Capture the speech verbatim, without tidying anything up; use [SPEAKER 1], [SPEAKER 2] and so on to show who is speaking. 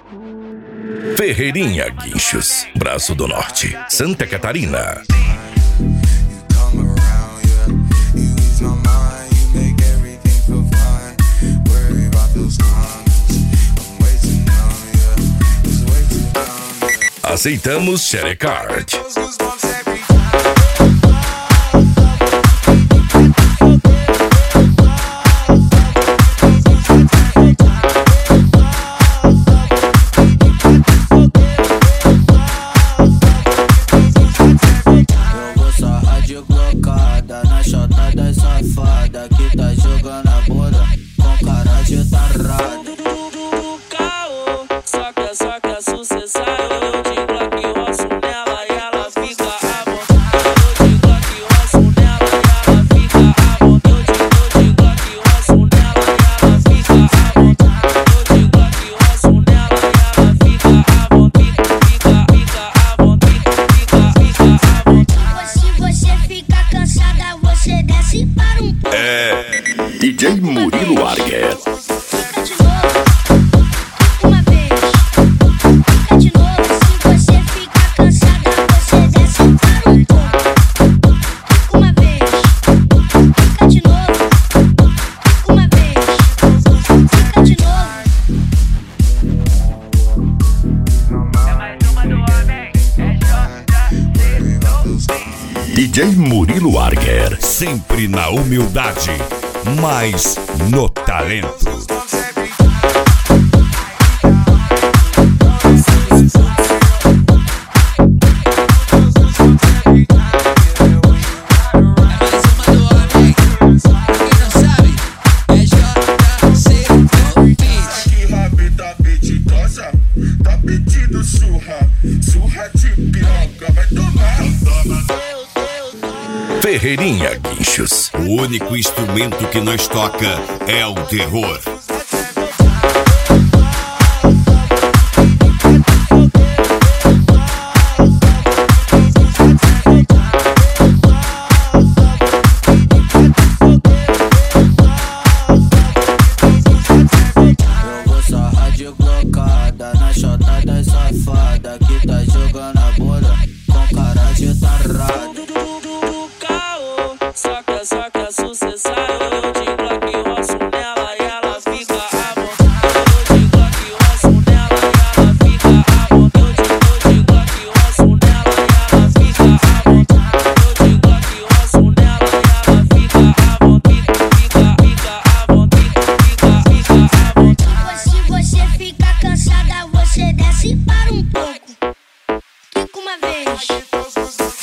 [SPEAKER 1] Ferreirinha Guinchos, Braço do Norte, Santa Catarina. Aceitamos Sharecard.
[SPEAKER 2] Safada que tá jogando a bunda com cara de tarado.
[SPEAKER 3] Caô, soca, soca, sucessado. Eu de Glock roço nela e ela fica à vontade. Eu de Glock roço nela e ela fica à vontade. Eu de Glock roço nela e ela fica à vontade. Eu de Glock roço nela e ela fica à vontade. Fica, fica à vontade, fica, fica à vontade.
[SPEAKER 4] Se você fica cansada, você desce para um pouco.
[SPEAKER 1] É D J Murilo Arger.
[SPEAKER 4] Fica de novo, uma vez. Fica de novo, se você fica cansada, você desce para um pouco. Uma vez. Fica de novo, uma vez. Fica de novo.
[SPEAKER 3] É mais uma do homem, é J C.
[SPEAKER 1] D J Murilo Arger, sempre na humildade, mas no talento.
[SPEAKER 5] Tá pedindo surra, surra de piroca, vai tomar.
[SPEAKER 1] Ferreirinha Guinchos, o único instrumento que nós toca é o terror.
[SPEAKER 2] Na chota das safada que tá jogando a bunda com cara de tarado.
[SPEAKER 3] Caô, soca, soca, sucessado. Eu de Glock roço nela e ela fica à vontade. Eu de Glock roço nela e ela fica à vontade. Eu de Glock roço nela e ela fica à vontade. Eu de Glock roço nela e ela fica à vontade. Fica, fica à vontade, fica, fica à vontade.
[SPEAKER 4] Se você fica cansada, você desce para um pouco. Fica uma vez.